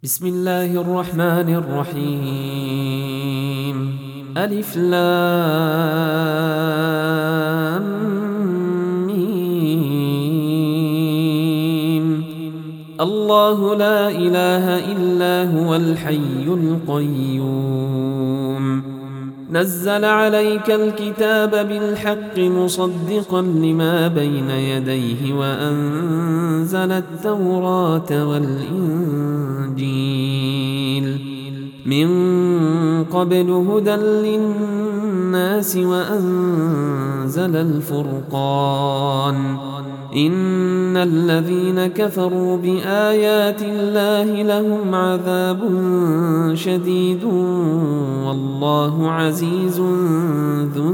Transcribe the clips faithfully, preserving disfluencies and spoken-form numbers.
بسم الله الرحمن الرحيم. ألف لام ميم. الله لا إله إلا هو الحي القيوم. نزل عليك الكتاب بالحق مصدقا لما بين يديه وأنزل التوراة والإنجيل من قبل هدى للناس وأنزل الفرقان. إن الذين كفروا بآيات الله لهم عذاب شديد والله عزيز ذو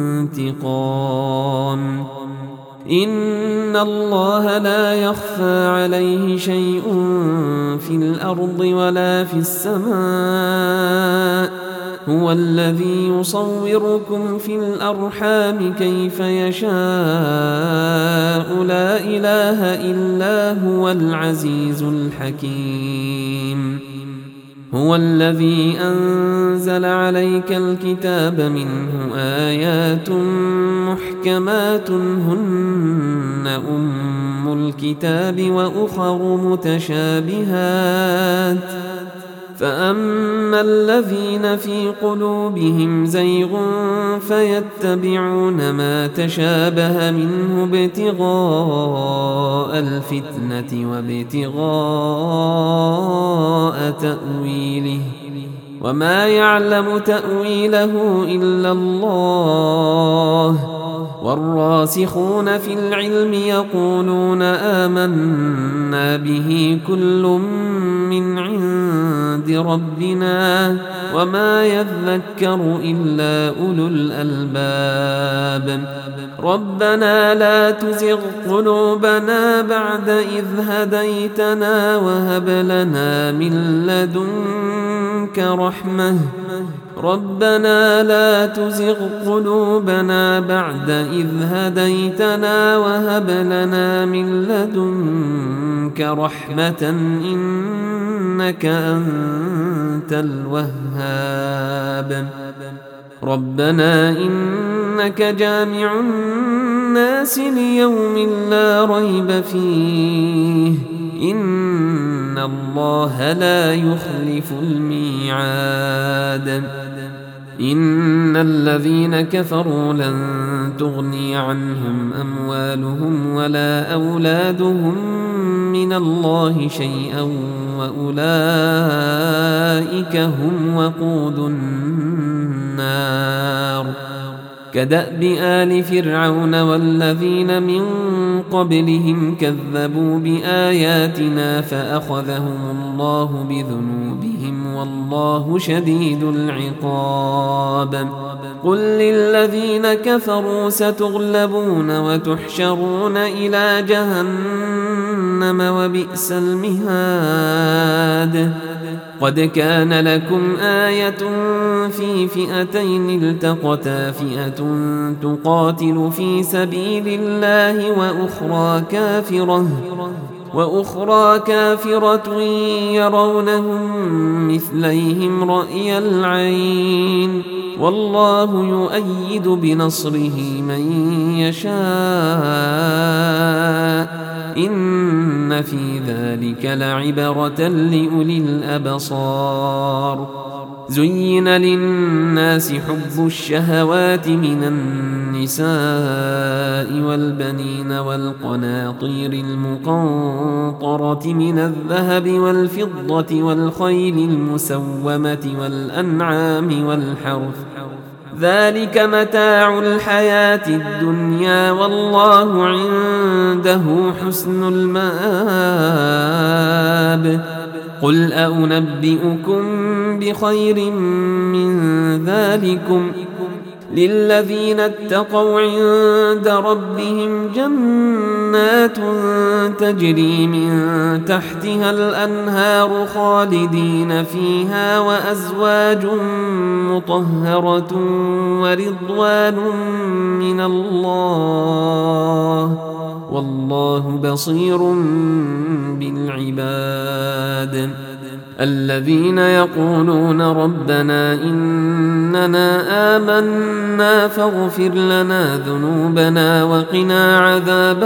انتقام. إن الله لا يخفى عليه شيء في الأرض ولا في السماء. هو الذي يصوركم في الأرحام كيف يشاء. لا إله إلا هو العزيز الحكيم. هو الذي أنزل عليك الكتاب منه آيات محكمات هن أم الكتاب وأخر متشابهات فأما الذين في قلوبهم زيغ فيتبعون ما تشابه منه ابتغاء الفتنة وابتغاء تأويله وما يعلم تأويله إلا الله. والراسخون في العلم يقولون آمنا به كل من عند ربنا وما يذكر إلا أولو الألباب. ربنا لا تزغ قلوبنا بعد إذ هديتنا وهب لنا من لدنك رحمة. ربنا لا تزغ قلوبنا بعد إذ هديتنا وهب لنا من لدنك رحمة إنك أنت الوهاب. ربنا إنك جامع الناس ليوم لا ريب فيه إن الله لا يخلف الميعاد. إن الذين كفروا لن تغني عنهم أموالهم ولا أولادهم من الله شيئا وأولئك هم وقود النار. كدأب آل فرعون والذين من قبلهم كذبوا بآياتنا فأخذهم الله بذنوبهم والله شديد العقاب. قل للذين كفروا ستغلبون وتحشرون إلى جهنم وبئس المهاد. قد كان لكم آية في فئتين التقتا فئة تقاتل في سبيل الله وأخرى كافرة وأخرى كافرة يرونهم مثليهم رأي العين والله يؤيد بنصره من يشاء. إن في ذلك لعبرة لأولي الأبصار. زين للناس حب الشهوات من النساء والبنين والقناطير المقنطرة من الذهب والفضة والخيل المسومة والأنعام والحرث ذلك متاع الحياة الدنيا والله عنده حسن المآب. قل أنبئكم بخير من ذلكم للذين اتقوا عند ربهم جنات تجري من تحتها الأنهار خالدين فيها وأزواج مطهرة ورضوان من الله والله بصير بالعباد. الذين يقولون ربنا إننا آمنا فاغفر لنا ذنوبنا وقنا عذاب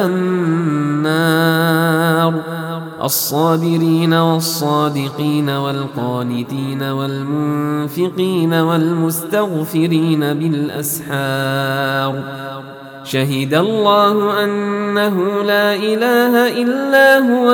النار الصابرين والصادقين والقانتين والمنفقين والمستغفرين بالأسحار شهد الله أنه لا إله إلا هو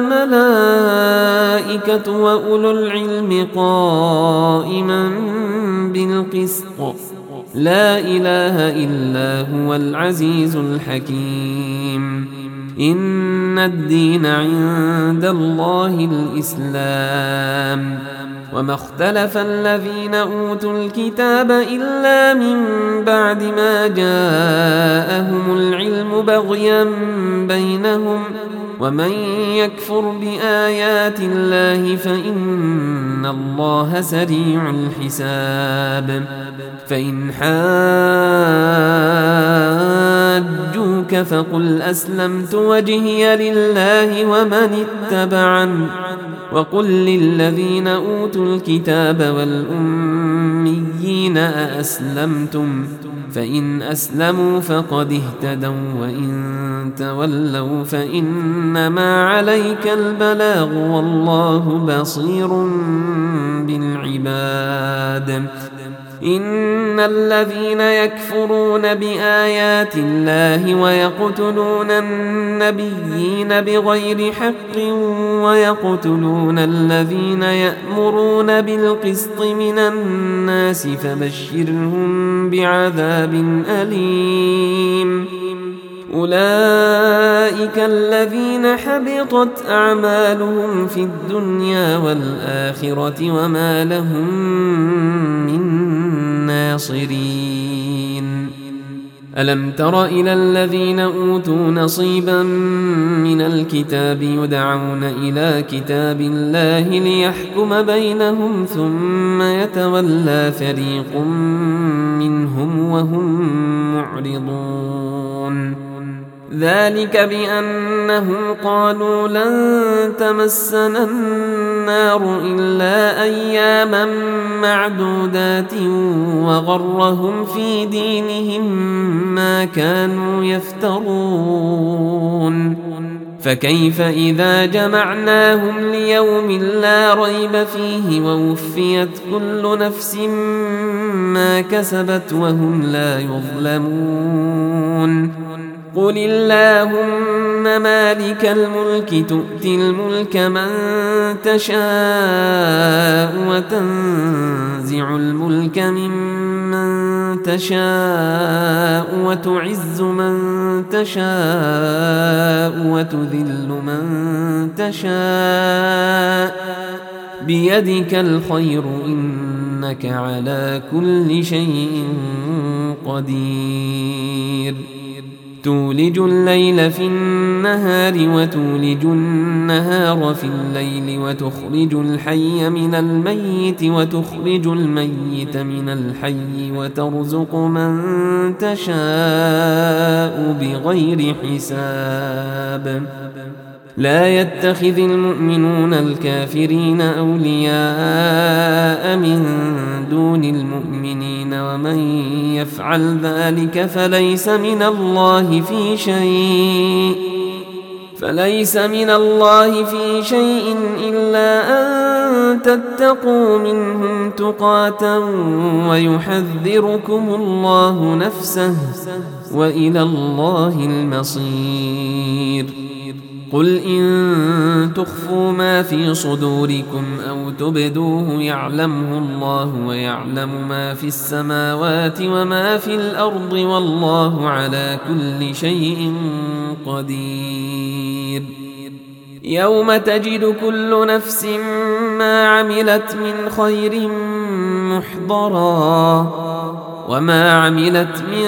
والملائكة وأولو العلم قائما بالقسط لا إله إلا هو العزيز الحكيم إن الدين عند الله الإسلام وما اختلف الذين أوتوا الكتاب إلا من بعد ما جاءهم العلم بغيا بينهم ومن يكفر بآيات الله فإن الله سريع الحساب فإن حاجوك فقل أسلمت وجهي لله ومن اتبعني وقل للذين أوتوا الكتاب والأميين أأسلمتم فإن أسلموا فقد اهتدوا وإن تولوا فإنما عليك البلاغ والله بصير بالعباد إن الذين يكفرون بآيات الله ويقتلون النبيين بغير حق ويقتلون الذين يأمرون بالقسط من الناس فبشرهم بعذاب أليم أولئك الذين حبطت أعمالهم في الدنيا والآخرة وما لهم من ناصرين ألم تر إلى الذين أوتوا نصيبا من الكتاب يدعون إلى كتاب الله ليحكم بينهم ثم يتولى فريق منهم وهم معرضون ذلك بأنهم قالوا لن تمسنا النار إلا أياما معدودات وغرهم في دينهم ما كانوا يفترون فكيف إذا جمعناهم ليوم لا ريب فيه ووفيت كل نفس ما كسبت وهم لا يظلمون قل اللهم مالك الملك تؤتي الملك من تشاء وتنزع الملك ممن تشاء وتعز من تشاء وتذل من تشاء بيدك الخير إنك على كل شيء قدير تولج الليل في النهار وتولج النهار في الليل وتخرج الحي من الميت وتخرج الميت من الحي وترزق من تشاء بغير حساب لا يتخذ المؤمنون الكافرين أولياء من دون المؤمنين ومن يفعل ذلك فليس من الله في شيء فليس من الله في شيء إلا أن تتقوا منهم تقاة ويحذركم الله نفسه وإلى الله المصير قل إن تخفوا ما في صدوركم أو تبدوه يعلمه الله ويعلم ما في السماوات وما في الأرض والله على كل شيء قدير يوم تجد كل نفس ما عملت من خير محضرا وما عملت من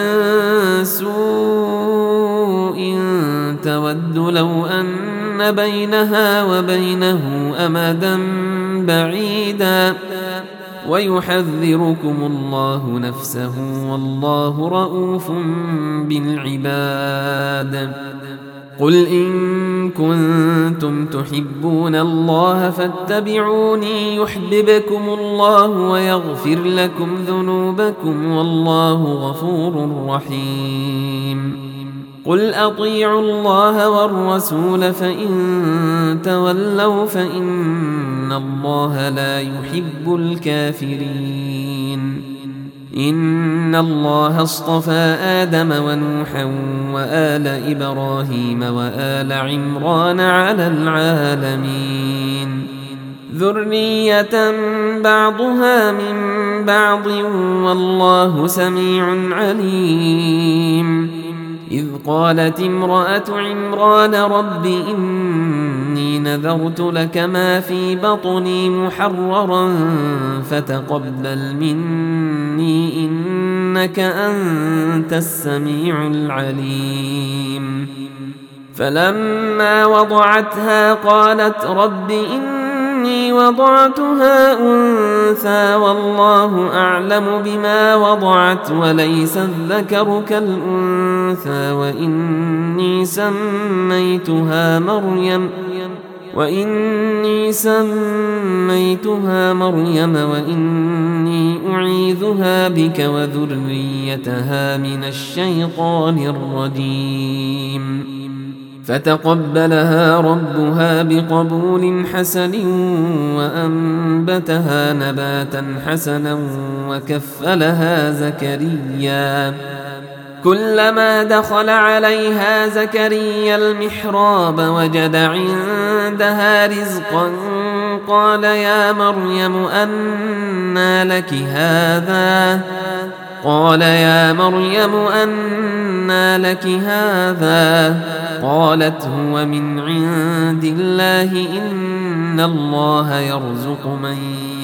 سوء تود لو أن بينها وبينه أمدا بعيدا ويحذركم الله نفسه والله رؤوف بالعباد قل إن كنتم تحبون الله فاتبعوني يحببكم الله ويغفر لكم ذنوبكم والله غفور رحيم قل أطيعوا الله والرسول فإن تولوا فإن الله لا يحب الكافرين إن الله اصطفى آدم ونوحا وآل إبراهيم وآل عمران على العالمين ذرية بعضها من بعض والله سميع عليم إذ قالت امرأة عمران رب إني نذرت لك ما في بطني محررا فتقبل مني إنك أنت السميع العليم فلما وضعتها قالت رب إني وضعتها أنثى والله أعلم بما وضعت وليس الذكر كالأنثى وإني سميتها مريم وإني سميتها مريم وإني أعيذها بك وذريتها من الشيطان الرجيم فتقبلها ربها بقبول حسن وأنبتها نباتا حسنا وكفلها زكريا كلما دخل عليها زكريا المحراب وجد عندها رزقا قال يا مريم أنى لك هذا قال يا مريم أنى لك هذا قالت هو من عند الله إن الله يرزق من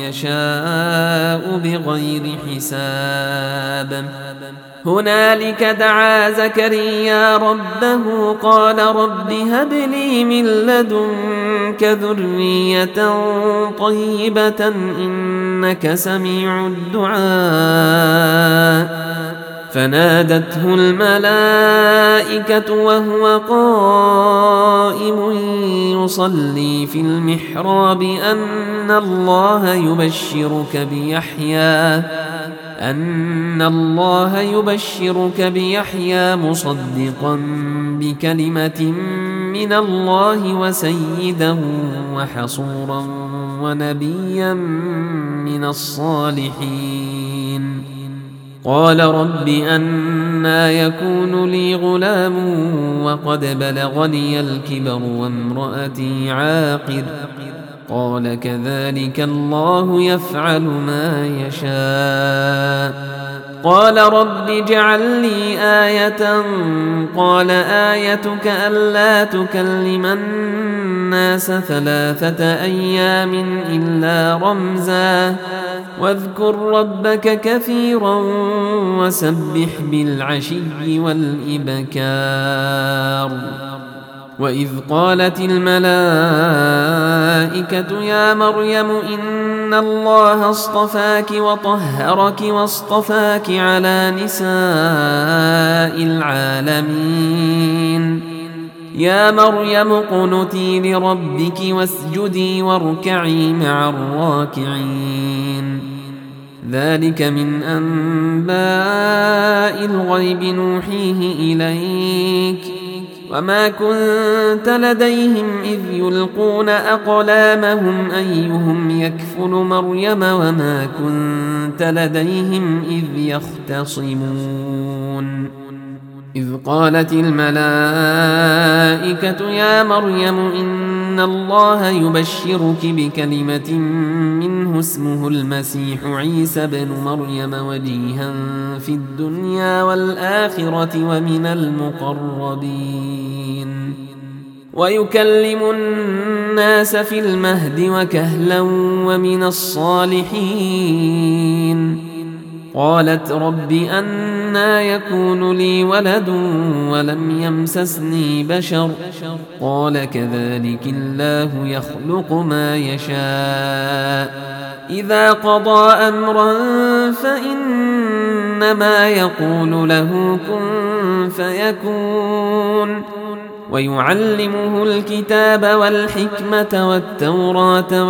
يشاء بغير حساب هنالك دعا زكريا ربه قال رب هب لي من لدنك ذرية طيبة إنك سميع الدعاء فنادته الملائكة وهو قائم يصلي في المحراب أن الله يبشرك بيحيى أن الله يبشرك بيحيى مصدقا بكلمة من الله وسيدا وحصورا ونبيا من الصالحين قال رب أنى يكون لي غلام وقد بلغني الكبر وامرأتي عاقر قال كذلك الله يفعل ما يشاء قال رب اجعل لي آية قال آيتك ألا تكلم الناس ثلاثة أيام إلا رمزا واذكر ربك كثيرا وسبح بالعشي والإبكار وإذ قالت الملائكة يا مريم إن الله اصطفاك وطهرك واصطفاك على نساء العالمين يا مريم اقنتي لربك واسجدي واركعي مع الراكعين ذلك من أنباء الغيب نوحيه إليك وما كنت لديهم إذ يلقون أقلامهم أيهم يكفل مريم وما كنت لديهم إذ يختصمون إذ قالت الملائكة يا مريم إن الله يبشرك بكلمة منه اسمه المسيح عيسى بن مريم وجيها في الدنيا والآخرة ومن المقربين ويكلم الناس في المهد وكهلا ومن الصالحين قالت رب أنى يكون لي ولد ولم يمسسني بشر قال كذلك الله يخلق ما يشاء إذا قضى أمرا فإنما يقول له كن فيكون ويعلمه الكتاب والحكمة والتوراة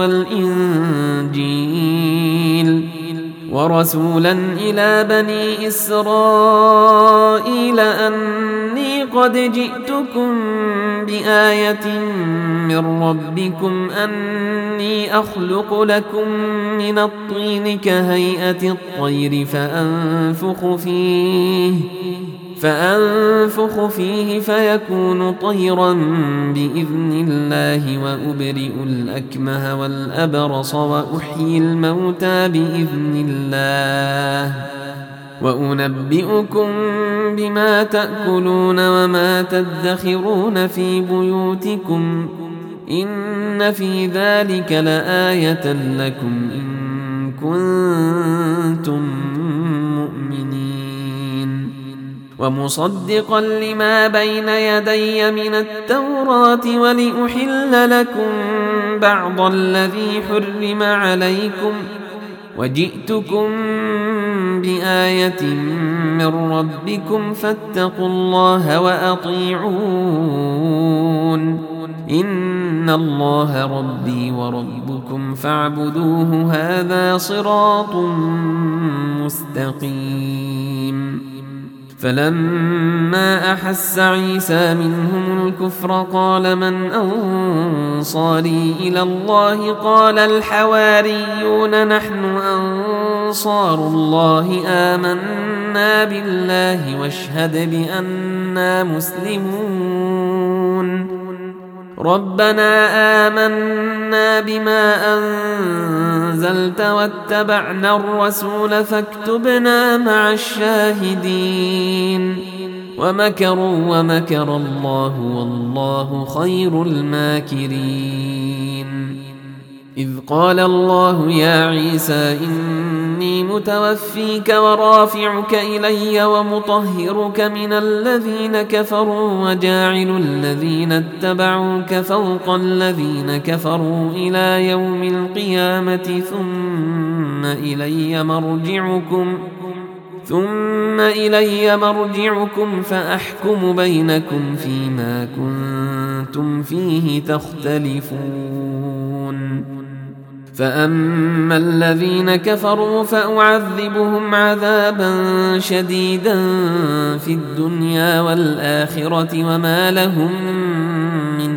والإنجيل ورسولا إلى بني إسرائيل أني قد جئتكم بآية من ربكم أني أخلق لكم من الطين كهيئة الطير فأنفخ فيه فأنفخ فيه فيكون طيرا بإذن الله وأبرئ الأكمه والأبرص وأحيي الموتى بإذن الله وأنبئكم بما تأكلون وما تدخرون في بيوتكم إن في ذلك لآية لكم إن كنتم مؤمنين ومصدقا لما بين يدي من التوراة ولأحل لكم بعض الذي حرم عليكم وجئتكم بآية من ربكم فاتقوا الله وأطيعون إن الله ربي وربكم فاعبدوه هذا صراط مستقيم فلما أحس عيسى منهم الكفر قال من أنصاري إلى الله قال الحواريون نحن أنصار الله آمنا بالله واشهد بأننا مسلمون ربنا آمنا بما أنزلت واتبعنا الرسول فاكتبنا مع الشاهدين ومكروا ومكر الله والله خير الماكرين إذ قال الله يا عيسى إني متوفيك ورافعك إلي ومطهرك من الذين كفروا وجاعل الذين اتبعوك فوق الذين كفروا إلى يوم القيامة ثم إلي مرجعكم ثم إلي مرجعكم فأحكم بينكم فيما كنتم فيه تختلفون فأما الذين كفروا فأعذبهم عذابا شديدا في الدنيا والآخرة وما لهم من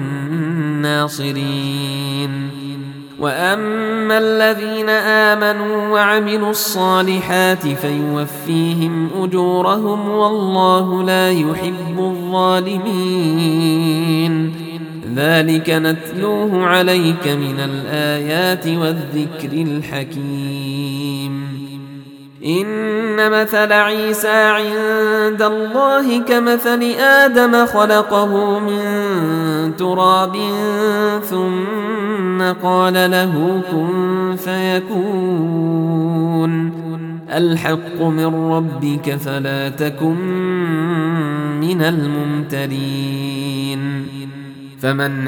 ناصرين وأما الذين آمنوا وعملوا الصالحات فيوفيهم أجورهم والله لا يحب الظالمين ذلك نتلوه عليك من الآيات والذكر الحكيم إن مثل عيسى عند الله كمثل آدم خلقه من تراب ثم قال له كن فيكون الحق من ربك فلا تكن من الممترين فمن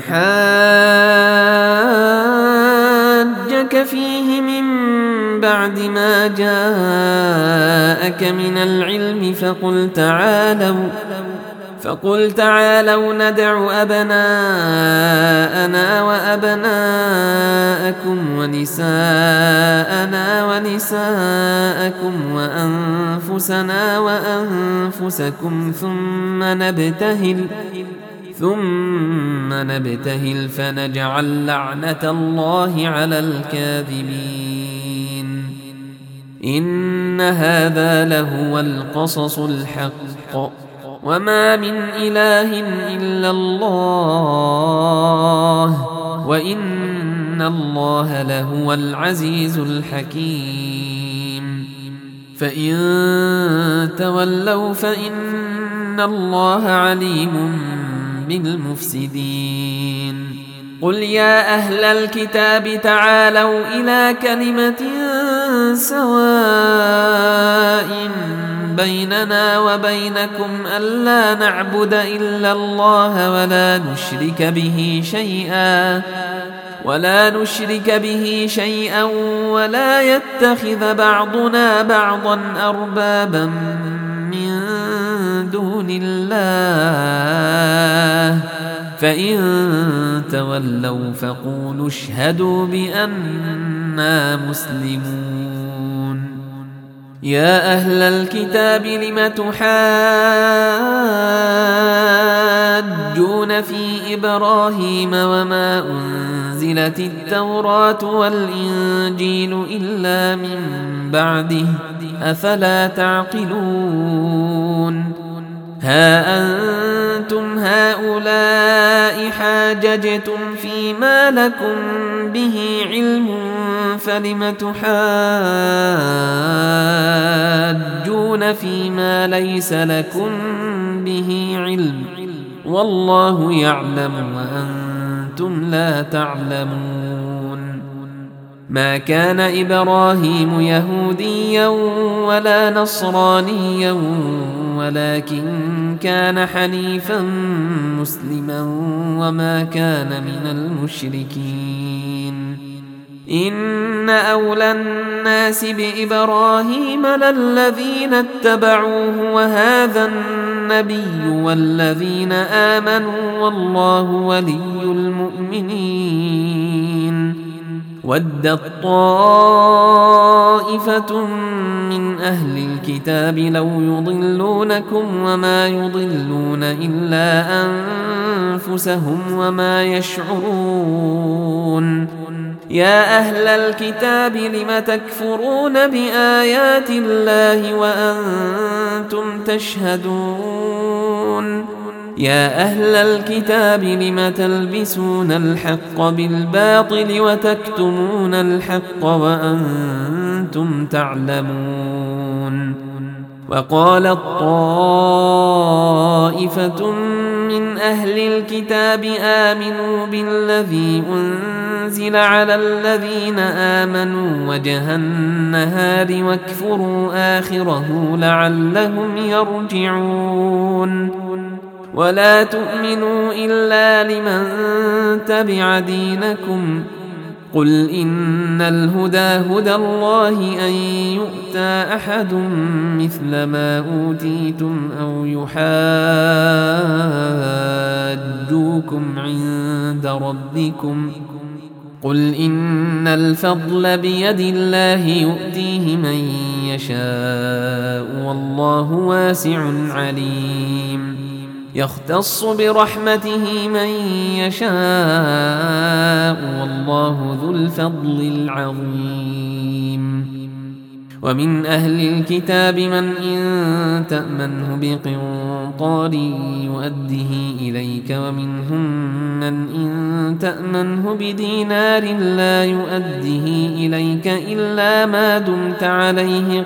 حاجك فيه من بعد ما جاءك من العلم فقل تعالوا فقل تعالوا ندع أبناءنا وأبناءكم ونساءنا ونساءكم وأنفسنا وأنفسكم ثم نبتهل ثم نبتهل فنجعل لعنة الله على الكاذبين إن هذا لهو القصص الحق وما من إله إلا الله وإن الله لهو العزيز الحكيم فإن تولوا فإن الله عليم بالمفسدين قل يا أهل الكتاب تعالوا إلى كلمة سواء بيننا وبينكم ألا نعبد إلا الله ولا نشرك به شيئا ولا نشرك به شيئا ولا يتخذ بعضنا بعضا أربابا من دون الله فإن تولوا فقولوا اشهدوا بأننا مسلمون. يا أهل الكتاب لم تحاجون في إبراهيم وما أنزلت التوراة والإنجيل إلا من بعده أفلا تعقلون. ها أنتم هؤلاء حاججتم فيما لكم به علم فلم تحاجون فيما ليس لكم به علم والله يعلم وأنتم لا تعلمون. ما كان إبراهيم يهوديا ولا نصرانيا ولكن كان حنيفا مسلما وما كان من المشركين. إن أولى الناس بإبراهيم للذين اتبعوه وهذا النبي والذين آمنوا والله ولي المؤمنين. ودت طائفة من أهل الكتاب لو يضلونكم وما يضلون إلا أنفسهم وما يشعرون. يا أهل الكتاب لم تكفرون بآيات الله وأنتم تشهدون. يا أهل الكتاب لم تلبسون الحق بالباطل وتكتمون الحق وأنتم تعلمون. وقالت طائفة من أهل الكتاب آمنوا بالذي أنزل على الذين آمنوا وجه النهار واكفروا آخره لعلهم يرجعون. ولا تؤمنوا إلا لمن تبع دينكم قل إن الهدى هدى الله أن يؤتى أحد مثل ما أوتيتم أو يحاجوكم عند ربكم قل إن الفضل بيد الله يؤتيه من يشاء والله واسع عليم. يختص برحمته من يشاء والله ذو الفضل العظيم. ومن أهل الكتاب من إن تأمنه بقنطار يؤده إليك ومنهم من إن تأمنه بدينار لا يؤده إليك إلا ما دمت عليه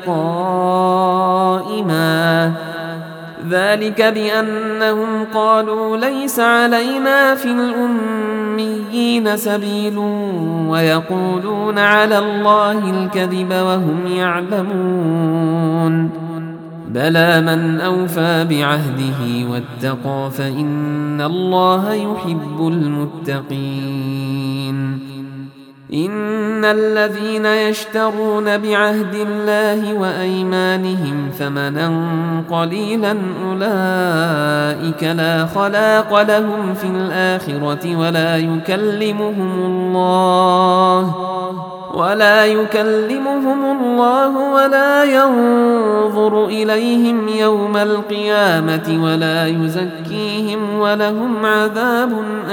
قائما ذلك بأنهم قالوا ليس علينا في الأميين سبيل ويقولون على الله الكذب وهم يعلمون. بلى من أوفى بعهده واتقى فإن الله يحب المتقين. إن الذين يشترون بعهد الله وأيمانهم ثمنا قليلا أولئك لا خلاق لهم في الآخرة ولا يكلمهم الله ولا يكلمهم الله ولا ينظر إليهم يوم القيامة ولا يزكيهم ولهم عذاب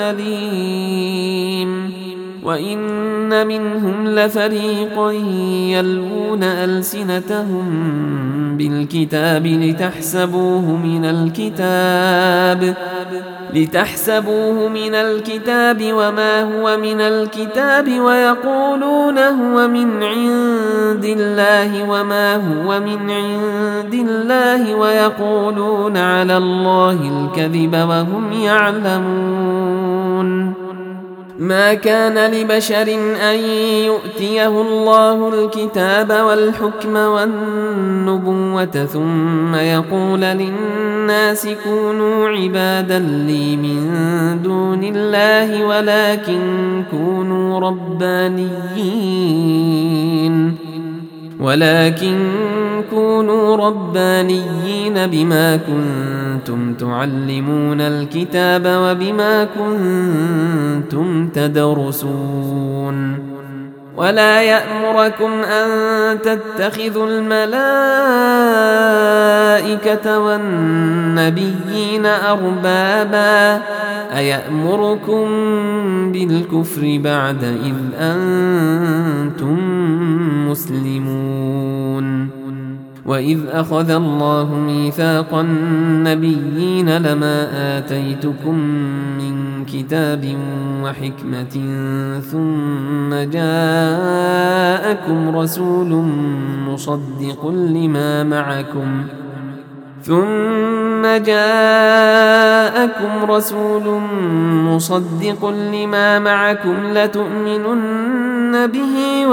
أليم. وإن منهم لفريقا يلوون ألسنتهم بالكتاب لتحسبوه من الكتاب لتحسبوه من الكتاب وما هو من الكتاب ويقولون هو من عند الله وما هو من عند الله ويقولون على الله الكذب وهم يعلمون. ما كان لبشر أن يؤتيه الله الكتاب والحكم والنبوة ثم يقول للناس كونوا عبادا لي من دون الله ولكن كونوا ربانيين ولكن كونوا ربانيين بما كنتم تعلمون الكتاب وبما كنتم تدرسون ولا يأمركم أن تتخذوا الملائكة والنبيين أربابا أيأمركم بالكفر بعد إذ أنتم مسلمون وإذ أخذ الله ميثاق النبيين لما آتيتكم من كتاب وحكمة ثم جاءكم رسول مصدق لما معكم ثم جاءكم رسول مصدق لما معكم لتؤمنن به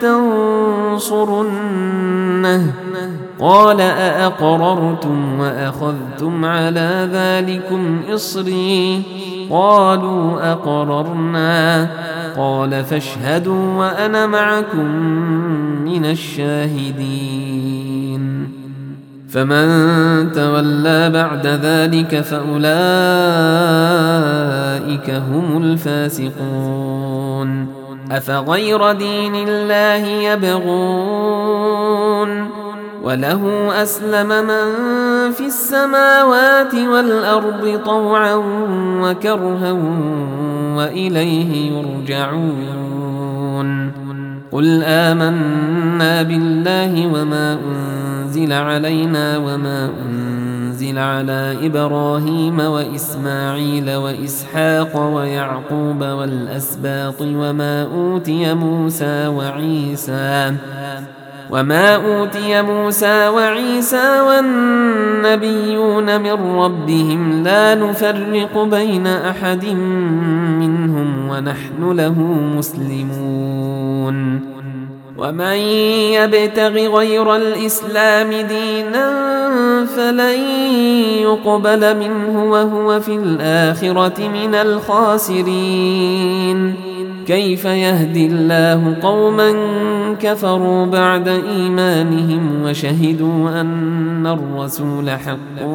ولتنصرنه قال أأقررتم وأخذتم على ذلكم إصري قالوا أقررنا قال فاشهدوا وأنا معكم من الشاهدين فمن تولى بعد ذلك فأولئك هم الفاسقون أفغير دين الله يبغون وله أسلم من في السماوات والأرض طوعا وكرها وإليه يرجعون قل آمنا بالله وما أنزل علينا وما أنزل على إبراهيم وإسماعيل وإسحاق ويعقوب والأسباط وما أوتي موسى وعيسى وما أوتي موسى وعيسى والنبيون من ربهم لا نفرق بين أحد منهم ونحن له مسلمون ومن يبتغ غير الإسلام دينا فلن يقبل منه وهو في الآخرة من الخاسرين كيف يهدي الله قوما كفروا بعد إيمانهم وشهدوا أن الرسول حق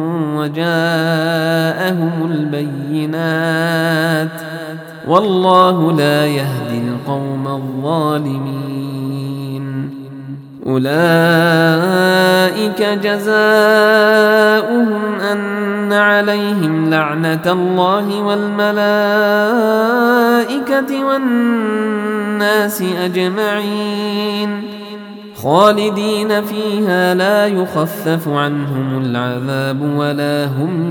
وجاءهم البينات والله لا يهدي القوم الظالمين أولئك جزاؤهم أن عليهم لعنة الله والملائكة والناس أجمعين خالدين فيها لا يخفف عنهم العذاب ولا هم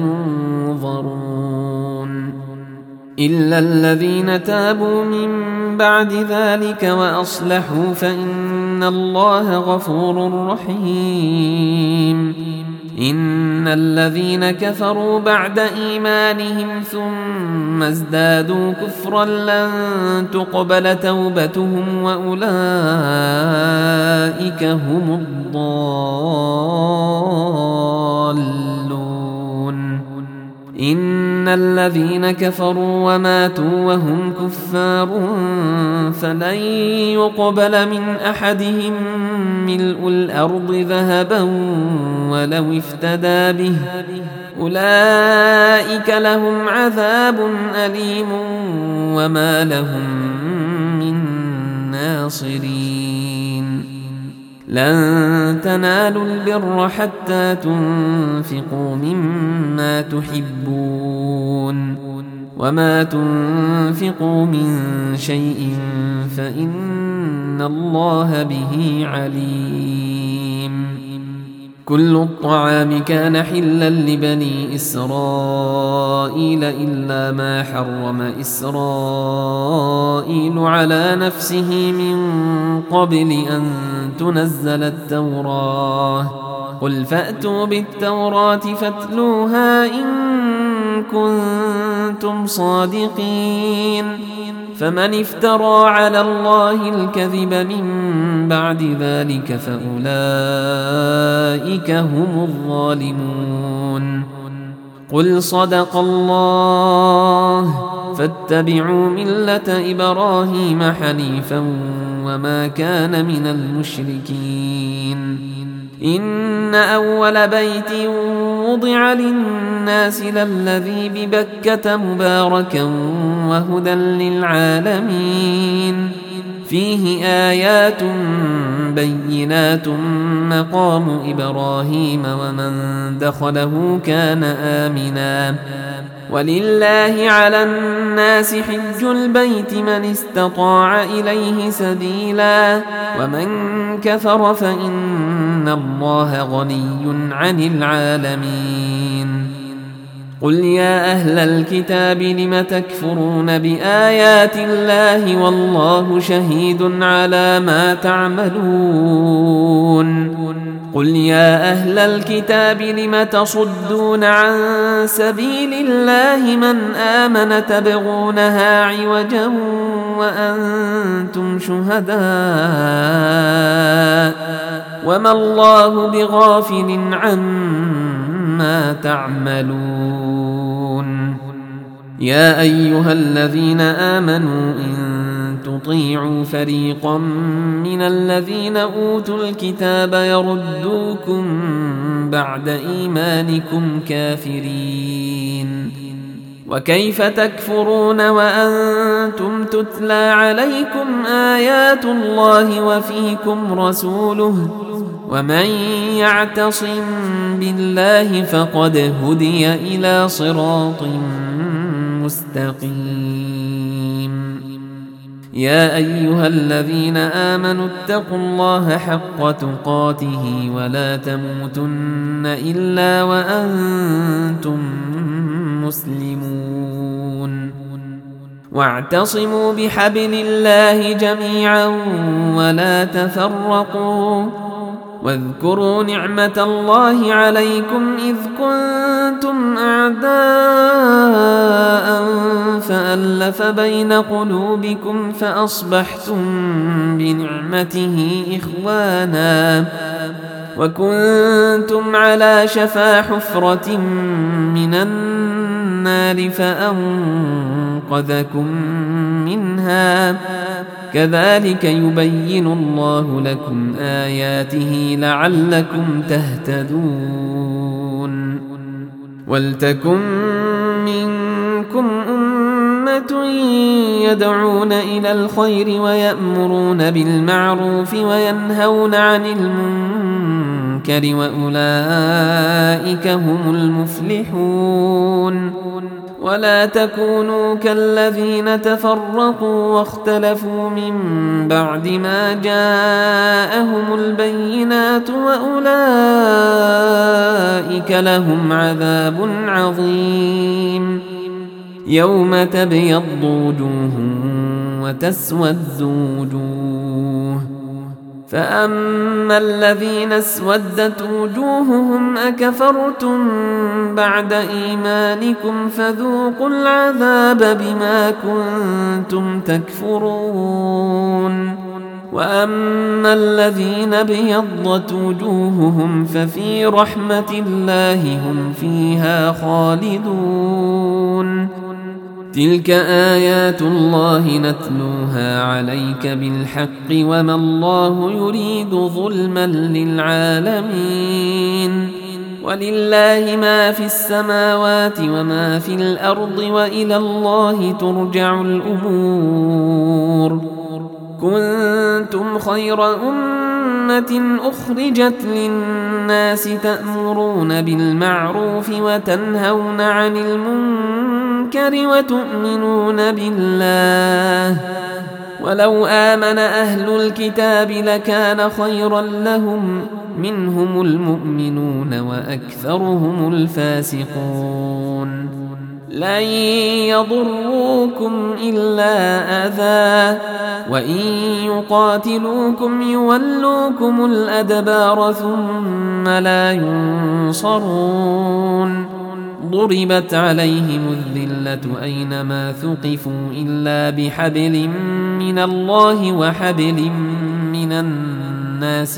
ينظرون إلا الذين تابوا من بعد ذلك وأصلحوا فإن الله غفور رحيم إن الذين كفروا بعد إيمانهم ثم ازدادوا كفرا لن تقبل توبتهم وأولئك هم الضالون إن الذين كفروا وماتوا وهم كفار فلن يقبل من أحدهم ملء الأرض ذهبا ولو افتدى به أولئك لهم عذاب أليم وما لهم من ناصرين لن تنالوا البر حتى تنفقوا مما تحبون وما تنفقوا من شيء فإن الله به عليم كل الطعام كان حلا لبني إسرائيل إلا ما حرم إسرائيل على نفسه من قبل أن تنزل التوراة قل فأتوا بالتوراة فاتلوها إن كنتم صادقين فمن افترى على الله الكذب من بعد ذلك فأولئك هم الظالمون قل صدق الله فاتبعوا ملة إبراهيم حنيفا وما كان من المشركين إن أول بيت وضع للناس للذي ببكة مباركا وهدى للعالمين فيه آيات بينات مقام إبراهيم ومن دخله كان آمنا ولله على الناس حج البيت من استطاع إليه سبيلا ومن كفر فإن الله غني عن العالمين قل يا أهل الكتاب لم تكفرون بآيات الله والله شهيد على ما تعملون قل يا أهل الكتاب لم تصدون عن سبيل الله من آمن تبغونها عوجا وأنتم شهداء وما الله بغافل عما تعملون يا أيها الذين آمنوا إن تطيعوا فريقا من الذين أوتوا الكتاب يردوكم بعد إيمانكم كافرين وكيف تكفرون وأنتم تتلى عليكم آيات الله وفيكم رسوله ومن يعتصم بالله فقد هدي إلى صراط مستقيم يا أيها الذين آمنوا اتقوا الله حق تقاته ولا تموتن إلا وأنتم مسلمون واعتصموا بحبل الله جميعا ولا تفرقوا واذكروا نعمة الله عليكم إذ كنتم أعداء فألف بين قلوبكم فأصبحتم بنعمته إخوانا وكنتم على شفا حفرة من النار فأنقذكم منها كذلك يبين الله لكم آياته لعلكم تهتدون ولتكن منكم أمة يدعون إلى الخير ويأمرون بالمعروف وينهون عن المنكر وأولئك هم المفلحون ولا تكونوا كالذين تفرقوا واختلفوا من بعد ما جاءهم البينات وأولئك لهم عذاب عظيم يوم تبيض وجوه وتسود وجوه فأما الذين اسودت وجوههم أكفرتم بعد إيمانكم فذوقوا العذاب بما كنتم تكفرون وأما الذين ابيضت وجوههم ففي رحمة الله هم فيها خالدون تلك آيات الله نتلوها عليك بالحق وما الله يريد ظلما للعالمين ولله ما في السماوات وما في الأرض وإلى الله ترجع الأمور كنتم خير أمة أخرجت للناس تأمرون بالمعروف وتنهون عن المنكر وتؤمنون بالله ولو آمن أهل الكتاب لكان خيرا لهم منهم المؤمنون وأكثرهم الفاسقون لن يضروكم إلا أذى وإن يقاتلوكم يولوكم الأدبار ثم لا ينصرون ضربت عليهم الذلة أينما ثقفوا إلا بحبل من الله وحبل من الناس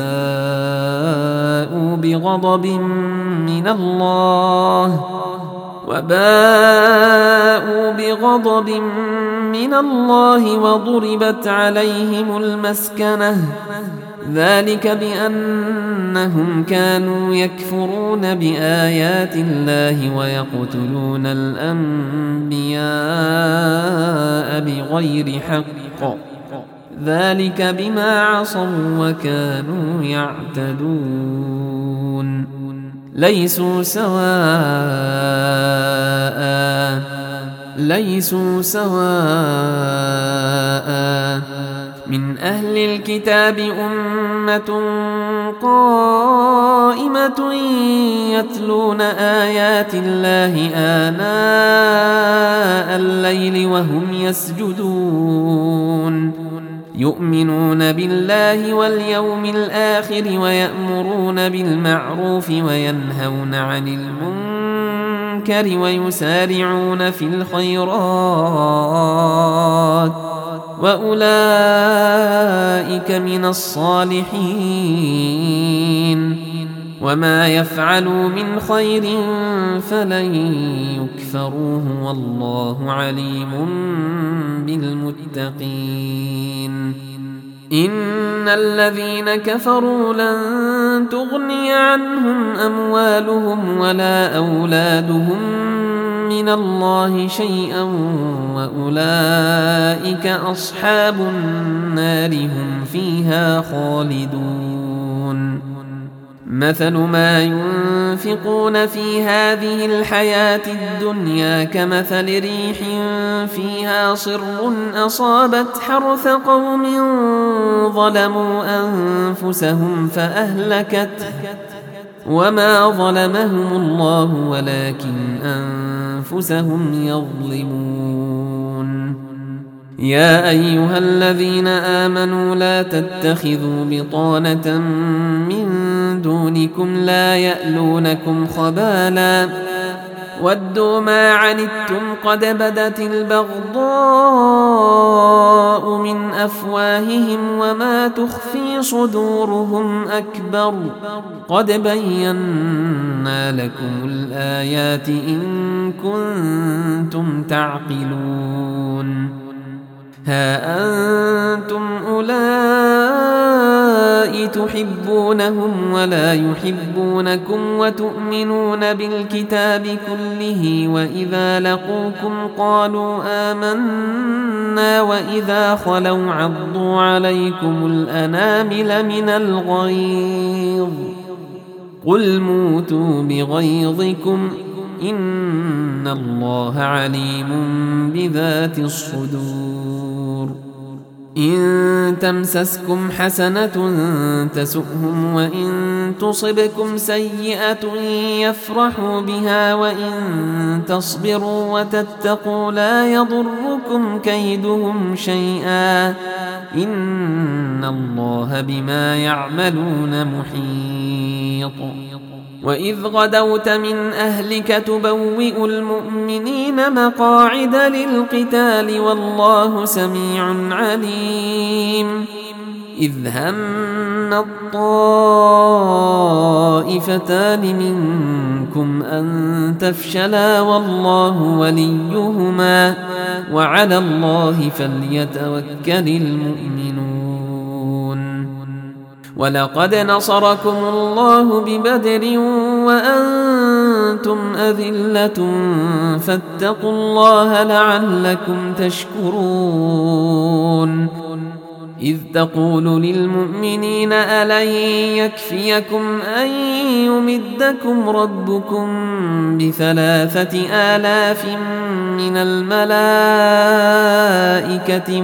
وباءوا بغضب من الله وباءوا بغضب من الله وضربت عليهم المسكنة ذلك بأنهم كانوا يكفرون بآيات الله ويقتلون الأنبياء بغير حق ذلك بما عصوا وكانوا يعتدون ليسوا سواء ليسوا سواء من أهل الكتاب أمة قائمة يتلون آيات الله آناء الليل وهم يسجدون يؤمنون بالله واليوم الآخر ويأمرون بالمعروف وينهون عن المنكر ويسارعون في الخيرات وأولئك من الصالحين وما يفعلوا من خير فلن يكفروه والله عليم بالمتقين إن الذين كفروا لن تغني عنهم أموالهم ولا أولادهم من الله شيئا وأولئك أصحاب النار هم فيها خالدون مثل ما ينفقون في هذه الحياة الدنيا كمثل ريح فيها صر أصابت حرث قوم ظلموا أنفسهم فأهلكته وما ظلمهم الله ولكن أنفسهم يظلمون يا أيها الذين آمنوا لا تتخذوا بطانة من دونكم لا يألونكم خبالا ودوا ما عنتم قد بدت البغضاء من أفواههم وما تخفي صدورهم أكبر قد بينا لكم الآيات إن كنتم تعقلون ها أنتم أولئك تحبونهم ولا يحبونكم وتؤمنون بالكتاب كله وإذا لقوكم قالوا آمنا وإذا خلوا عضوا عليكم الأنامل من الغيظ قل موتوا بغيظكم إن الله عليم بذات الصدور إن تمسسكم حسنة تسؤهم وإن تصبكم سيئة يفرحوا بها وإن تصبروا وتتقوا لا يضركم كيدهم شيئا إن الله بما يعملون محيط وإذ غدوت من أهلك تبوئ المؤمنين مقاعد للقتال والله سميع عليم إذ هم الطائفتان منكم أن تفشلا والله وليهما وعلى الله فليتوكل المؤمنون ولقد نصركم الله ببدر وأنتم أذلة فاتقوا الله لعلكم تشكرون إذ تقول للمؤمنين ألن يكفيكم أن يمدكم ربكم بثلاثة آلاف من الملائكة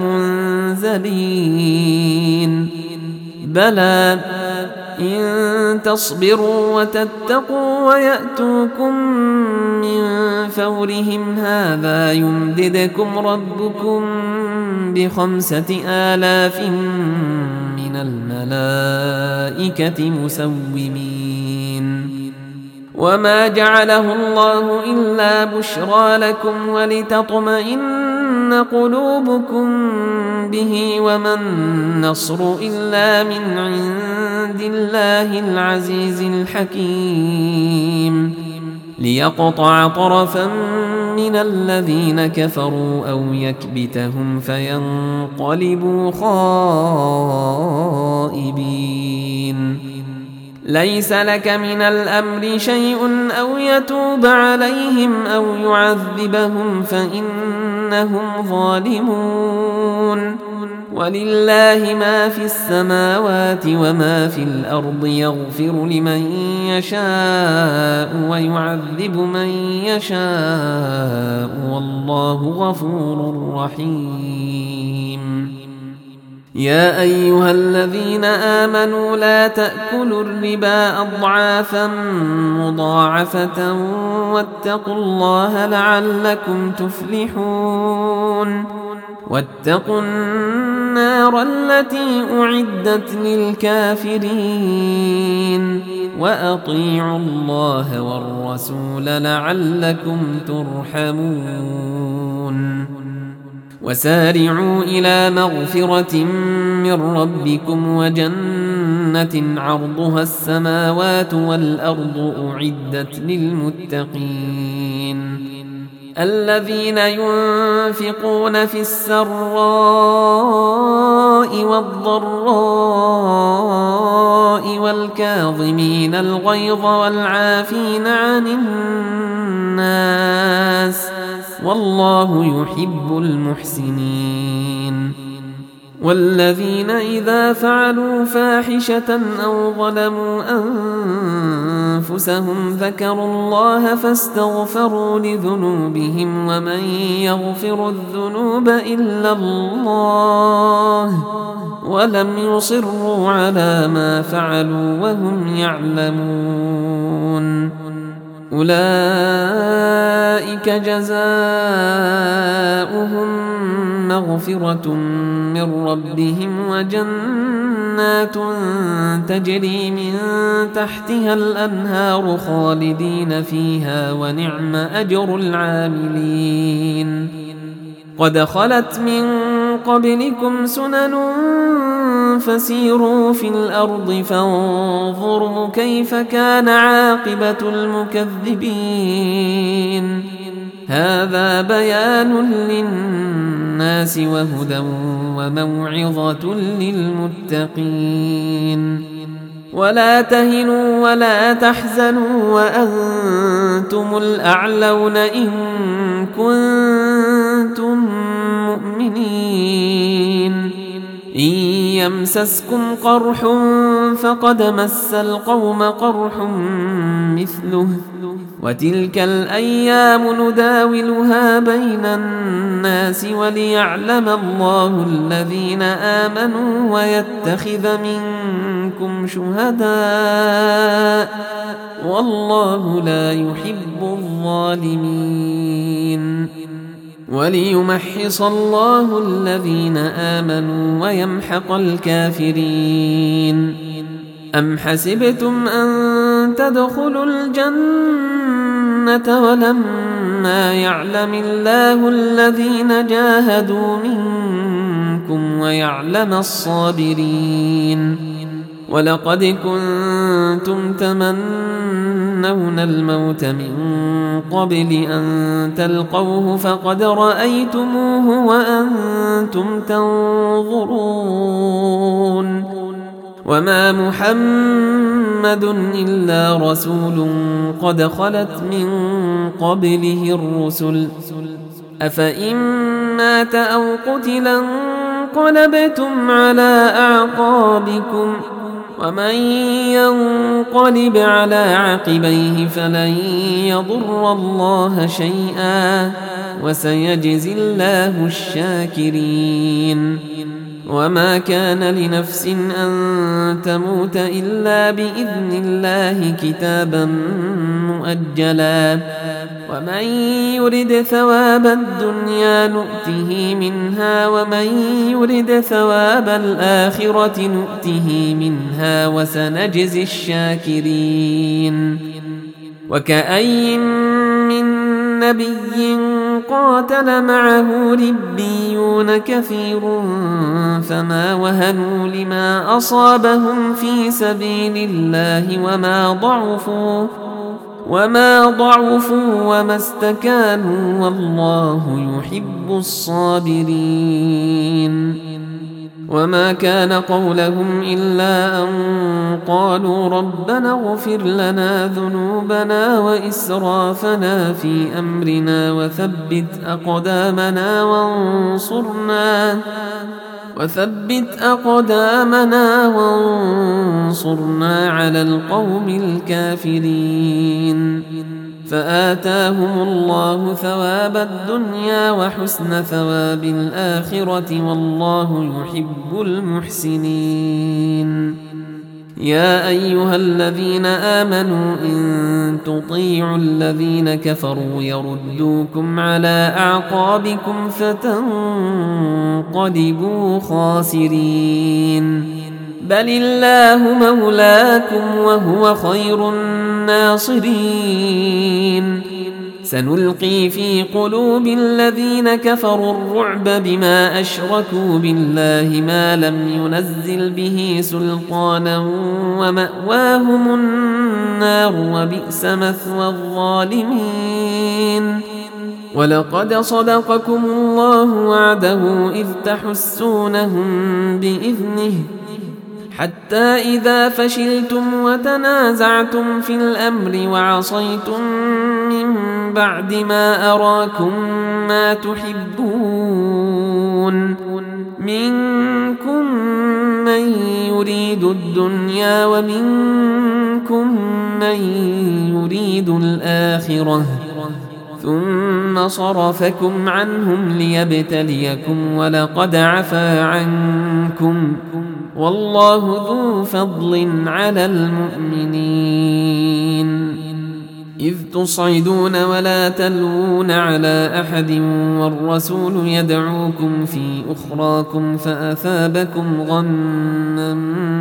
منزلين بلى إن تصبروا وتتقوا ويأتوكم من فورهم هذا يمددكم ربكم بخمسة آلاف من الملائكة مسومين وما جعله الله إلا بشرى لكم ولتطمئن قلوبكم به وما النصر إلا من عند الله العزيز الحكيم ليقطع طرفا من الذين كفروا أو يكبتهم فينقلبوا خائبين. ليس لك من الأمر شيء أو يتوب عليهم أو يعذبهم فإنهم ظالمون. ولله ما في السماوات وما في الأرض يغفر لمن يشاء ويعذب من يشاء والله غفور رحيم. يا أيها الذين آمنوا لا تأكلوا الربا أضعافا مضاعفة واتقوا الله لعلكم تفلحون. واتقوا النار التي أعدت للكافرين وأطيعوا الله والرسول لعلكم ترحمون. وسارعوا إلى مغفرة من ربكم وجنة عرضها السماوات والأرض أعدت للمتقين الذين ينفقون في السراء والضراء والكاظمين الغيظ والعافين عن الناس والله يحب المحسنين. والذين إذا فعلوا فاحشة أو ظلموا أنفسهم ذكروا الله فاستغفروا لذنوبهم ومن يغفر الذنوب إلا الله ولم يصروا على ما فعلوا وهم يعلمون. أولئك جزاؤهم مغفرة من ربهم وجنات تجري من تحتها الأنهار خالدين فيها ونعم أجر العاملين. قد خلت من قبلكم سنن فسيروا في الأرض فانظروا كيف كان عاقبة المكذبين. هذا بيان للناس وهدى وموعظة للمتقين. ولا تهنوا ولا تحزنوا وأنتم الأعلون إن كنتم مؤمنين. إن يمسسكم قرح فقد مس القوم قرح مثله وتلك الأيام نداولها بين الناس وليعلم الله الذين آمنوا ويتخذ منكم شهداء والله لا يحب الظالمين. وليمحص الله الذين آمنوا ويمحق الكافرين. أم حسبتم أن تدخلوا الجنة ولما يعلم الله الذين جاهدوا منكم ويعلم الصابرين. ولقد كنتم تمنون الموت من قبل أن تلقوه فقد رأيتموه وأنتم تنظرون. وما محمد إلا رسول قد خلت من قبله الرسل أفإن مات أو قتلا انقلبتم على أعقابكم ومن ينقلب على عقبيه فلن يضر الله شيئا وسيجزي الله الشاكرين. وما كان لنفس أن تموت إلا بإذن الله كتابا مؤجلا ومن يرد ثواب الدنيا نؤته منها ومن يرد ثواب الآخرة نؤته منها وسنجزي الشاكرين. وكأي من نبي قاتل معه ربيون كثير فما وهنوا لما أصابهم في سبيل الله وما ضعفوا وما ضعفوا وما استكانوا والله يحب الصابرين. وما كان قولهم إلا أن قالوا ربنا اغفر لنا ذنوبنا وإسرافنا في أمرنا وثبت أقدامنا وانصرنا وثبت أقدامنا وانصرنا على القوم الكافرين. فآتاهم الله ثواب الدنيا وحسن ثواب الآخرة والله يحب المحسنين. يا أيها الذين آمنوا إن تطيعوا الذين كفروا يردوكم على أعقابكم فتنقلبوا خاسرين. بل الله مولاكم وهو خير الناصرين. سنلقي في قلوب الذين كفروا الرعب بما أشركوا بالله ما لم ينزل به سلطانا ومأواهم النار وبئس مثوى الظالمين. ولقد صدقكم الله وعده إذ تحسونهم بإذنه حتى إذا فشلتم وتنازعتم في الأمر وعصيتم من بعد ما أراكم ما تحبون منكم من يريد الدنيا ومنكم من يريد الآخرة ثم صرفكم عنهم ليبتليكم ولقد عفا عنكم والله ذو فضل على المؤمنين. إذ تصعدون ولا تلوون على أحد والرسول يدعوكم في أخراكم فأثابكم غما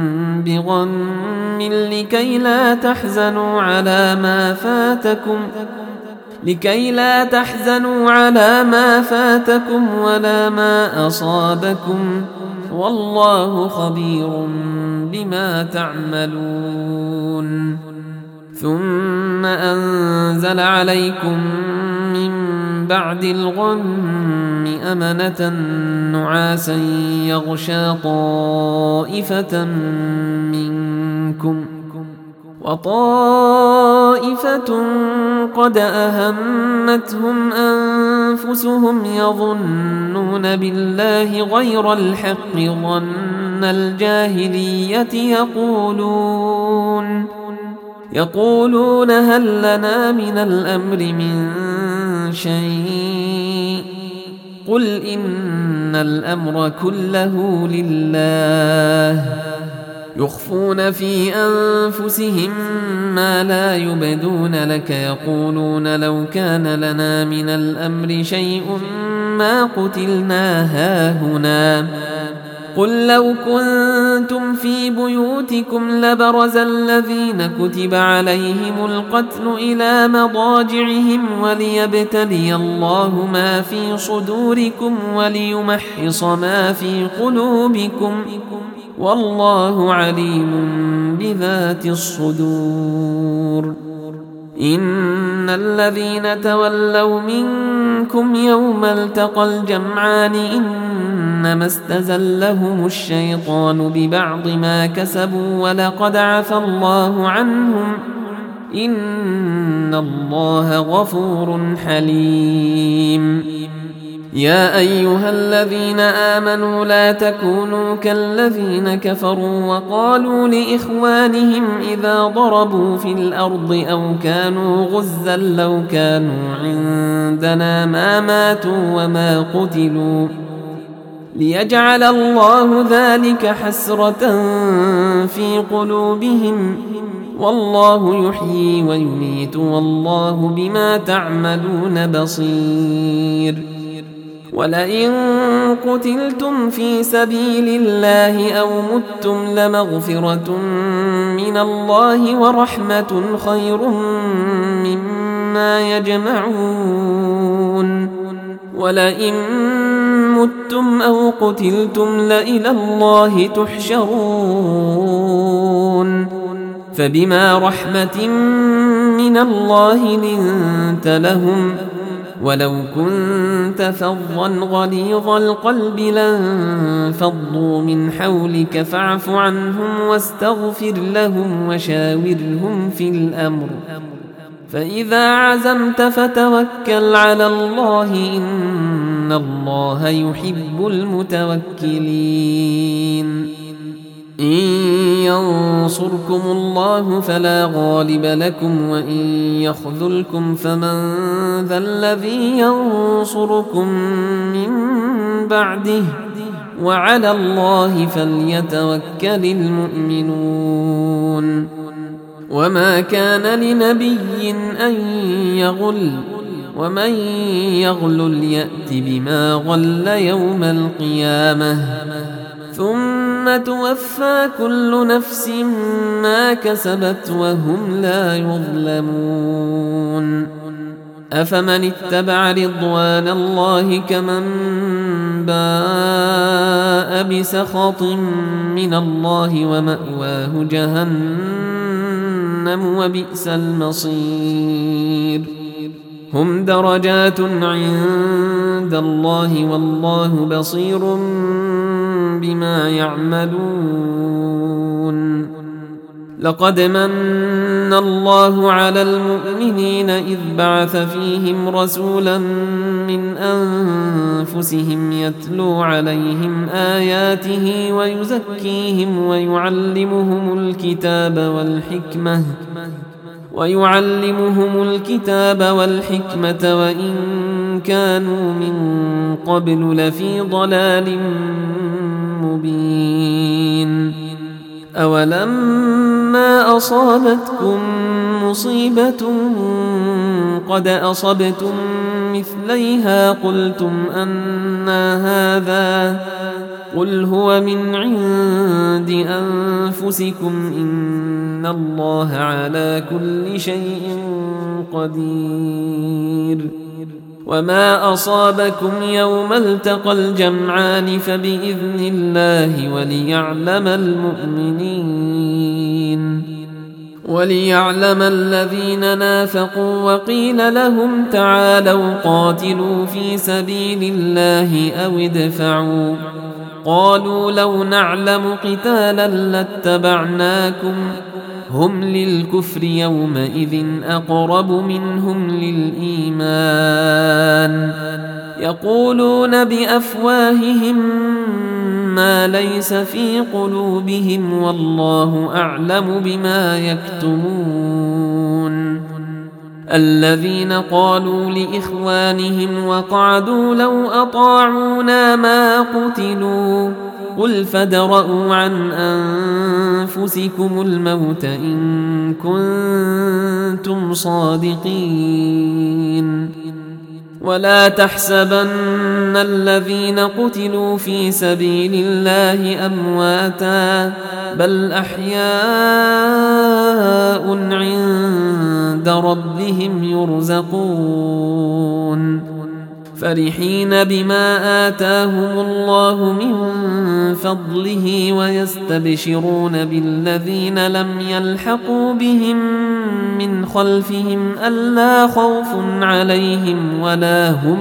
بغم لكي لا تحزنوا على ما فاتكم لكي لا تحزنوا على ما فاتكم ولا ما أصابكم والله خبير بما تعملون. ثم أنزل عليكم من بعد الغم أمنة نعاسا يغشى طائفة منكم وطائفة قد أهمتهم أنفسهم يظنون بالله غير الحق ظن الجاهلية يقولون يقولون هل لنا من الأمر من شيء قل إن الأمر كله لله يخفون في أنفسهم ما لا يبدون لك يقولون لو كان لنا من الأمر شيء ما قتلنا هاهنا قل لو كنتم في بيوتكم لبرز الذين كتب عليهم القتل إلى مضاجعهم وليبتلي الله ما في صدوركم وليمحص ما في قلوبكم والله عليم بذات الصدور. إن الذين تولوا منكم يوم التقى الجمعان إنما استزلهم الشيطان ببعض ما كسبوا ولقد عفى الله عنهم إن الله غفور حليم. يا أيها الذين آمنوا لا تكونوا كالذين كفروا وقالوا لإخوانهم إذا ضربوا في الأرض أو كانوا غزا لو كانوا عندنا ما ماتوا وما قتلوا ليجعل الله ذلك حسرة في قلوبهم والله يحيي ويميت والله بما تعملون بصير. ولئن قتلتم في سبيل الله أو متم لمغفرة من الله ورحمة خير مما يجمعون. ولئن متم أو قتلتم لإلى الله تحشرون. فبما رحمة من من الله لنت لهم، ولو كنت فظا غليظ القلب لانفضوا من حولك فاعف عنهم واستغفر لهم وشاورهم في الأمر، فإذا عزمت فتوكل على الله إن الله يحب المتوكلين. إن ينصركم الله فلا غالب لكم وإن يخذلكم فمن ذا الذي ينصركم من بعده وعلى الله فليتوكل المؤمنون. وما كان لنبي أن يغل ومن يغلل يأت بما غل يوم القيامة ثم توفى كل نفس ما كسبت وهم لا يظلمون. أفمن اتبع رضوان الله كمن باء بسخط من الله ومأواه جهنم وبئس المصير. هم درجات عند الله والله بصير بما يعملون. لقد من الله على المؤمنين إذ بعث فيهم رسولا من أنفسهم يتلو عليهم آياته ويزكيهم ويعلمهم الكتاب والحكمة ويعلمهم الكتاب والحكمة وإن كانوا من قبل لفي ضلال مبين. أولما أصابتكم مصيبة قد أصبتم مثليها قلتم أنى هذا قل هو من عند أنفسكم إن الله على كل شيء قدير. وما أصابكم يوم التقى الجمعان فبإذن الله وليعلم المؤمنين وليعلم الذين نافقوا وقيل لهم تعالوا قاتلوا في سبيل الله أو ادفعوا قالوا لو نعلم قتالا لاتبعناكم هم للكفر يومئذ أقرب منهم للإيمان يقولون بأفواههم ما ليس في قلوبهم والله أعلم بما يكتمون. الذين قالوا لإخوانهم وقعدوا لو أطاعونا ما قتلوا قل فادرءوا عن أنفسكم الموت إن كنتم صادقين. ولا تحسبن الذين قتلوا في سبيل الله أمواتا بل أحياء عند ربهم يرزقون فرحين بما آتاهم الله من فضله ويستبشرون بالذين لم يلحقوا بهم من خلفهم ألا خوف عليهم ولا هم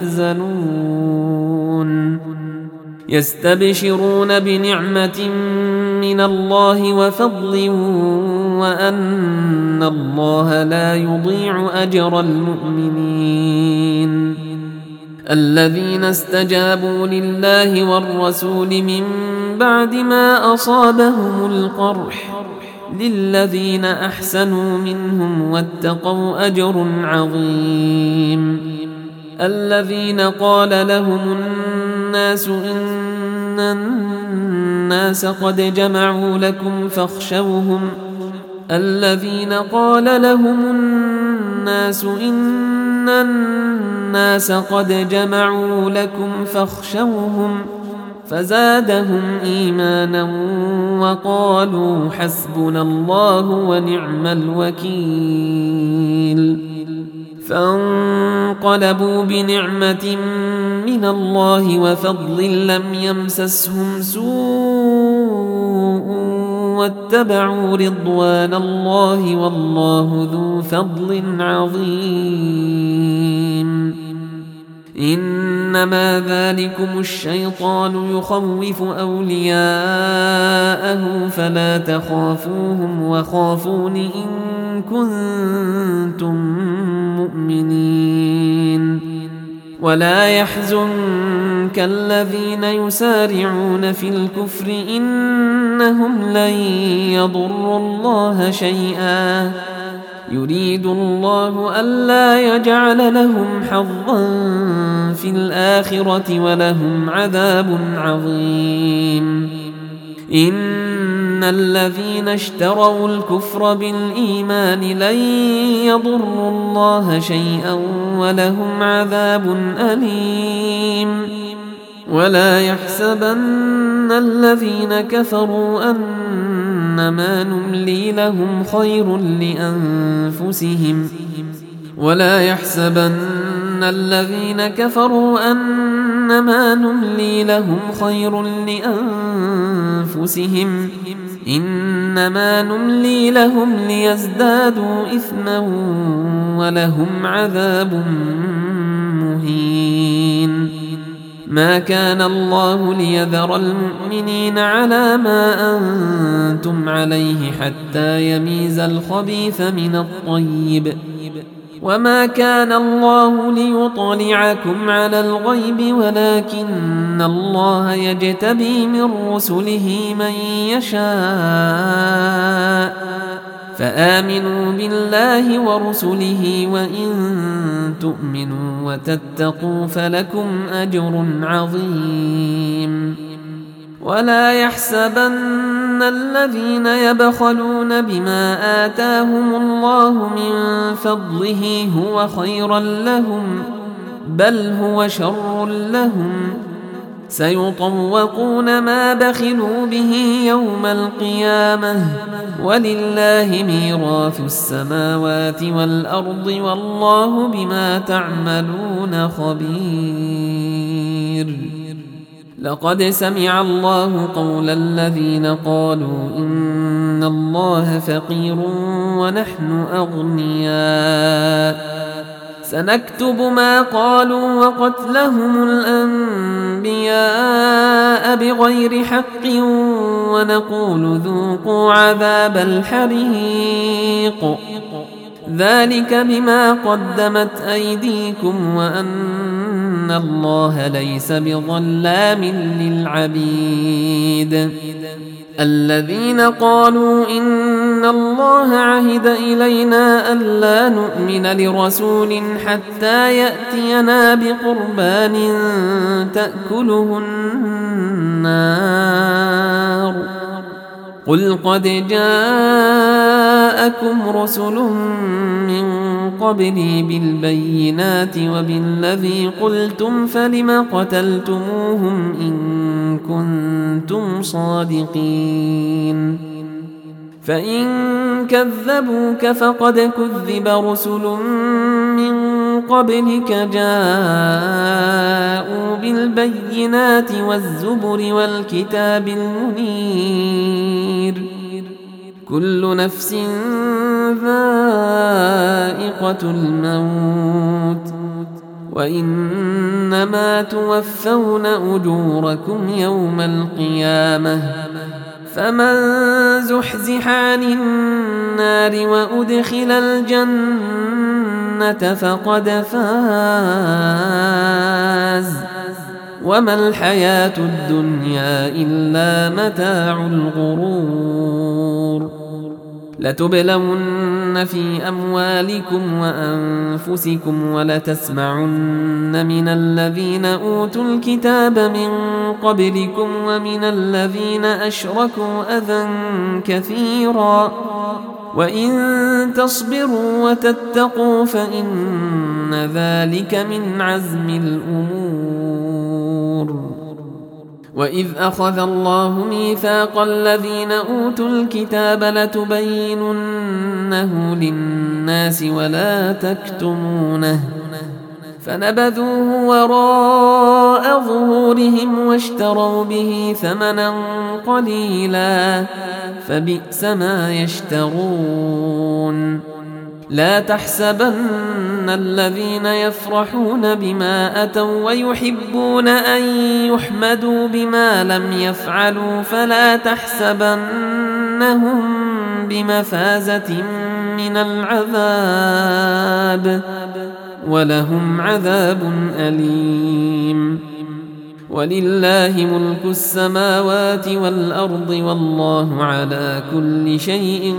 يحزنون يستبشرون بنعمة من الله وفضل وأن الله لا يضيع أجر المؤمنين. الذين استجابوا لله والرسول من بعد ما أصابهم القرح للذين أحسنوا منهم واتقوا أجر عظيم. الذين قال لهم الناس إن الناس قد جمعوا لكم فاخشوهم الذين قال لهم الناس إن الناس قد جمعوا لكم فاخشوهم فزادهم إيمانا وقالوا حسبنا الله ونعم الوكيل. فانقلبوا بنعمة من الله وفضل لم يمسسهم سوء واتبعوا رضوان الله والله ذو فضل عظيم. إنما ذلكم الشيطان يخوف أولياءه فلا تخافوهم وخافون إن كنتم مؤمنين. ولا يحزنك الذين يسارعون في الكفر إنهم لن يضروا الله شيئا يريد الله ألا يجعل لهم حظا في الآخرة ولهم عذاب عظيم. إن الذين اشتروا الكفر بالإيمان لن يضروا الله شيئا ولهم عذاب أليم. ولا يحسبن الذين كفروا أنما نملي لهم خير لأنفسهم ولا يحسبن الذين كفروا أنما نملي لهم خير لأنفسهم إنما نملي لهم ليزدادوا إثما ولهم عذاب مهين. ما كان الله ليذر المؤمنين على ما أنتم عليه حتى يميز الخبيث من الطيب وما كان الله ليطلعكم على الغيب ولكن الله يجتبي من رسله من يشاء فآمنوا بالله ورسله وإن تؤمنوا وتتقوا فلكم أجر عظيم. ولا يحسبن الذين يبخلون بما آتاهم الله من فضله هو خيرا لهم بل هو شر لهم سيطوقون ما بخلوا به يوم القيامة ولله ميراث السماوات والأرض والله بما تعملون خبير. لقد سمع الله قول الذين قالوا إن الله فقير ونحن أغنياء سنكتب ما قالوا وقتلهم الأنبياء بغير حق ونقول ذوقوا عذاب الحريق ذلك بما قدمت أيديكم وأن الله ليس بظلام للعبيد. الذين قالوا إن الله عهد إلينا ألا نؤمن لرسول حتى يأتينا بقربان تأكله النار قل قد جاءكم رسل من قبلي بالبينات وبالذي قلتم فلم قتلتموهم إن كنتم صادقين فإن كذبوك فقد كذب رسل من قبلك جاءوا بالبينات والزبر والكتاب المنير كل نفس ذائقة الموت وإنما توفون أجوركم يوم القيامة فمن زحزح عن النار وأدخل الجنة فقد فاز وما الحياة الدنيا إلا متاع الغرور. لتبلون في أموالكم وأنفسكم ولتسمعن من الذين أوتوا الكتاب من قبلكم ومن الذين أشركوا أذى كثيرا وإن تصبروا وتتقوا فإن ذلك من عزم الأمور. وإذ أخذ الله ميثاق الذين أوتوا الكتاب لتبيننه للناس ولا تكتمونه فنبذوه وراء ظهورهم واشتروا به ثمنا قليلا فبئس ما يشترون. لا تحسبن الذين يفرحون بما أتوا ويحبون أن يحمدوا بما لم يفعلوا فلا تحسبنهم بمفازة من العذاب ولهم عذاب أليم. ولله ملك السماوات والأرض والله على كل شيء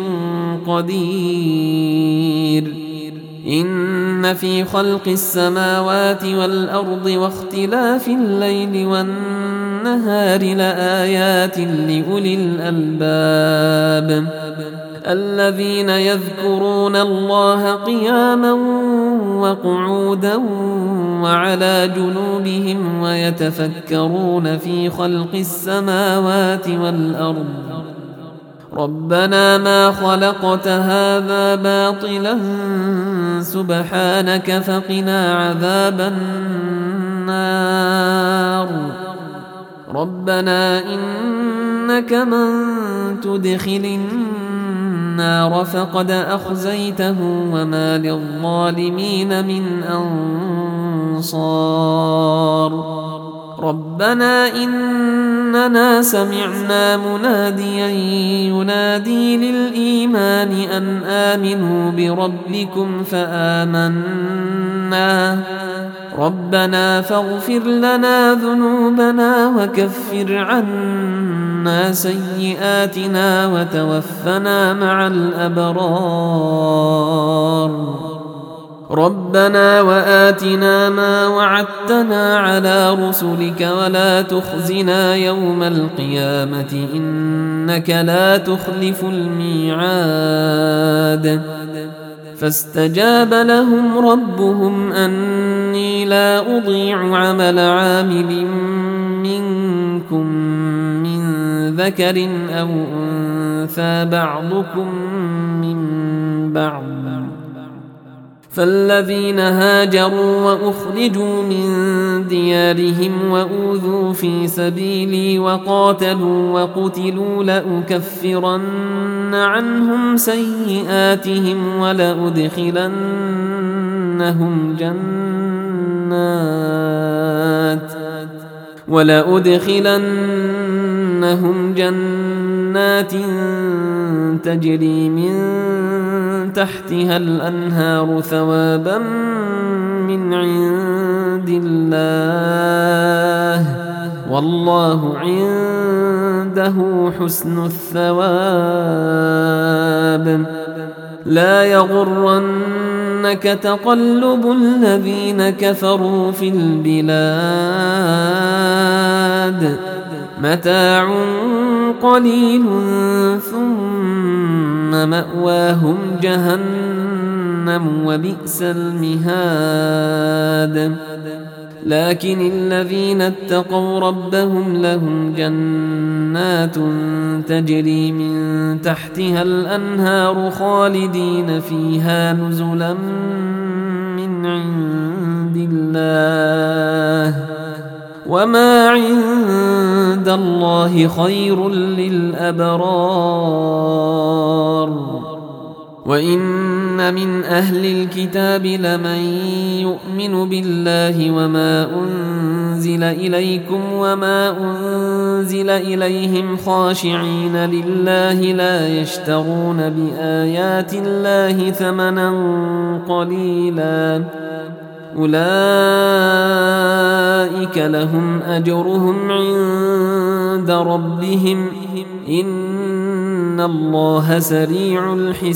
قدير. إن في خلق السماوات والأرض واختلاف الليل والنهار لآيات لأولي الألباب الذين يذكرون الله قياما وقعودا وعلى جنوبهم ويتفكرون في خلق السماوات والأرض ربنا ما خلقت هذا باطلا سبحانك فقنا عذاب النار. ربنا إنك من تدخل النار فقد أخزيته وما للظالمين من أنصار. ربنا إننا سمعنا مناديا ينادي للإيمان أن آمنوا بربكم فآمنا ربنا فاغفر لنا ذنوبنا وكفر عنا سيئاتنا وتوفنا مع الأبرار. ربنا وآتنا ما وعدتنا على رسلك ولا تخزنا يوم القيامة إنك لا تخلف الميعاد. فاستجاب لهم ربهم أني لا أضيع عمل عامل منكم من ذكر أو أنثى بعضكم من بعض. فالذين هاجروا وأخرجوا من ديارهم وأوذوا في سبيلي وقاتلوا وقتلوا لأكفرن عنهم سيئاتهم ولأدخلنهم جنات ولأدخلنهم جنات تجري من تحتها الأنهار ثوابا من عند الله والله عنده حسن الثواب. لا يغرنك تقلب الذين كفروا في البلاد متاع قليل ثم مأواهم جهنم وبئس المهاد. لكن الذين اتقوا ربهم لهم جنات تجري من تحتها الأنهار خالدين فيها نزلا من عند الله وما عند الله خير للأبرار. وإن من أهل الكتاب لمن يؤمن بالله وما أنزل إليكم وما أنزل إليهم خاشعين لله لا يشترون بآيات الله ثمنا قليلا أولئك لهم أجرهم عند ربهم إن الله سريع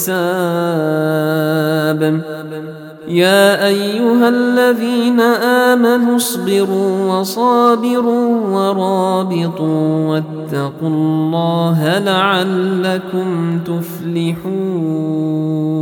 الحساب. يا أيها الذين آمنوا اصبروا وصابروا ورابطوا واتقوا الله لعلكم تفلحون.